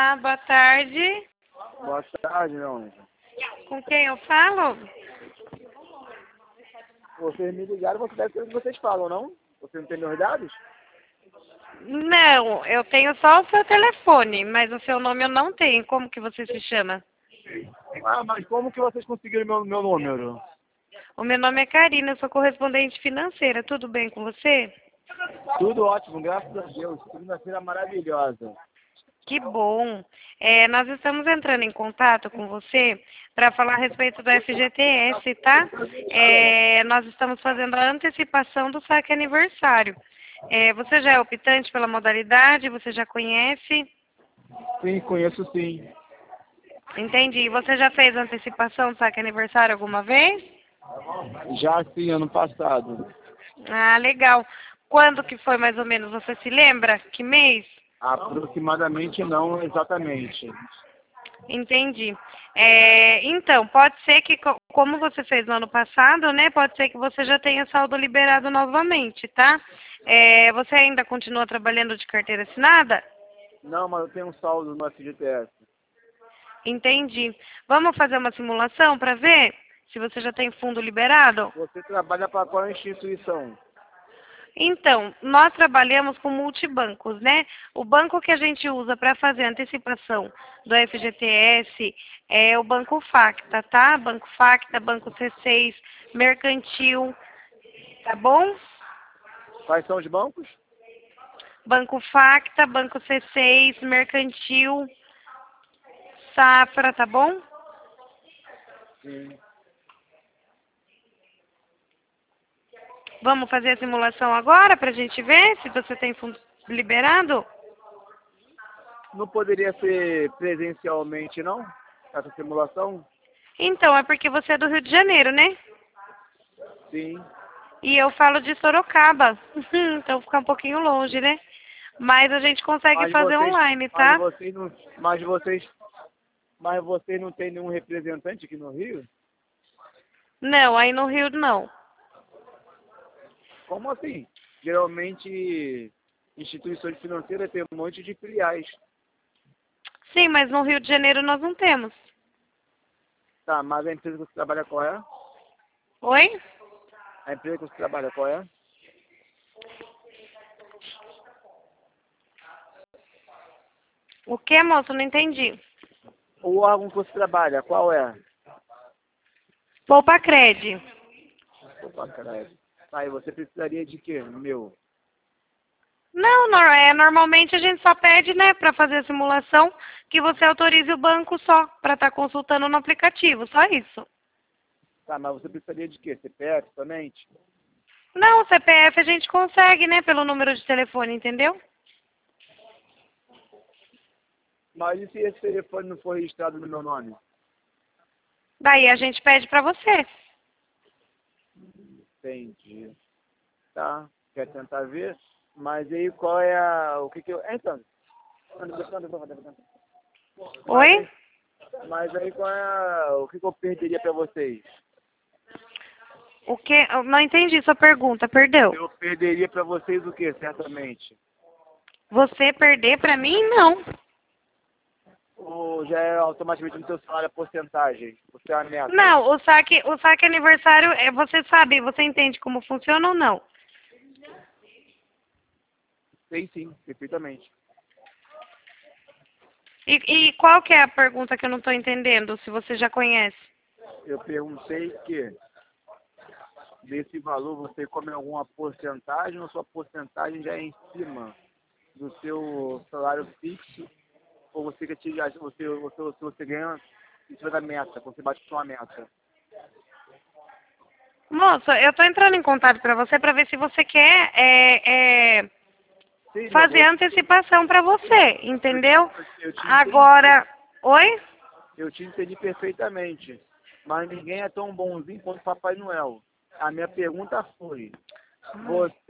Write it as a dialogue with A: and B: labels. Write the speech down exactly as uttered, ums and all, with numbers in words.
A: Olá, boa tarde.
B: Boa tarde, meu anjo.
A: Com quem eu falo?
B: Vocês me ligaram, você deve ter o que vocês falam, não? Você não tem meus dados?
A: Não, eu tenho só o seu telefone, mas o seu nome eu não tenho. Como que você se chama?
B: Ah, mas como que vocês conseguiram meu, meu número?
A: O meu nome é Karina, eu sou correspondente financeira. Tudo bem com você?
B: Tudo ótimo, graças a Deus. Segunda-feira maravilhosa.
A: Que bom. É, nós estamos entrando em contato com você para falar a respeito do F G T S, tá? É, nós estamos fazendo a antecipação do saque aniversário. É, você já é optante pela modalidade? Você já conhece?
B: Sim, conheço sim.
A: Entendi. Você já fez antecipação do saque aniversário alguma vez?
B: Já sim, ano passado.
A: Ah, legal. Quando que foi mais ou menos? Você se lembra? Que mês?
B: Aproximadamente não exatamente.
A: Entendi. É, então, pode ser que, co- como você fez no ano passado, né? Pode ser que você já tenha saldo liberado novamente, tá? É, você ainda continua trabalhando de carteira assinada?
B: Não, mas eu tenho um saldo no F G T S.
A: Entendi. Vamos fazer uma simulação para ver se você já tem fundo liberado?
B: Você trabalha para qual instituição?
A: Então, nós trabalhamos com multibancos, né? O banco que a gente usa para fazer a antecipação do F G T S é o Banco Facta, tá? Banco Facta, Banco C seis, Mercantil, tá bom?
B: Quais são os bancos?
A: Banco Facta, Banco C seis, Mercantil, Safra, tá bom?
B: Sim.
A: Vamos fazer a simulação agora para a gente ver se você tem fundo liberado?
B: Não poderia ser presencialmente, não? Essa simulação?
A: Então, é porque você é do Rio de Janeiro, né?
B: Sim.
A: E eu falo de Sorocaba. Então fica um pouquinho longe, né? Mas a gente consegue
B: Mas
A: fazer
B: vocês,
A: online,
B: mas
A: tá?
B: vocês não, mas vocês, mas vocês não têm nenhum representante aqui no Rio?
A: Não, aí no Rio não.
B: Como assim? Geralmente, instituições financeiras têm um monte de filiais.
A: Sim, mas no Rio de Janeiro nós não temos.
B: Tá, mas a empresa que você trabalha qual é?
A: Oi?
B: A empresa que você trabalha qual é?
A: O que, moço? Não entendi.
B: O órgão que você trabalha, qual é?
A: Poupa Cred.
B: Opa, caralho. Tá, e você precisaria de quê, meu?
A: Não, nor- é, normalmente a gente só pede, né, para fazer a simulação, que você autorize o banco só, para estar consultando no aplicativo, só isso.
B: Tá, mas você precisaria de quê? C P F somente?
A: Não, o C P F a gente consegue, né, pelo número de telefone, entendeu?
B: Mas e se esse telefone não for registrado no meu nome?
A: Daí a gente pede para você.
B: Entendi. Tá, quer tentar ver? Mas aí qual é a... o que que eu... Então, mas
A: Oi?
B: aí, mas aí qual é a... o que que eu perderia pra vocês?
A: O que? Eu não entendi sua pergunta, perdeu.
B: Eu perderia pra vocês o quê, certamente?
A: Você perder para mim, não.
B: Ou já é automaticamente no seu salário a porcentagem? Você é a meta?
A: Não, o saque, o saque aniversário, é, você sabe, você entende como funciona ou não?
B: Sei sim, perfeitamente.
A: E, e qual que é a pergunta que eu não estou entendendo, se você já conhece?
B: Eu perguntei que desse valor você come alguma porcentagem ou sua porcentagem já é em cima do seu salário fixo ou você, que já, você, você, você, você ganha em cima da meta, você bate com a meta?
A: Moça, eu estou entrando em contato para você para ver se você quer é, é,
B: Sim, meu,
A: fazer a
B: você,
A: antecipação para você,
B: eu, te,
A: entendeu?
B: eu te entendi.
A: Agora, oi?
B: Eu te entendi perfeitamente. Mas ninguém é tão bonzinho quanto Papai Noel. A minha pergunta foi, você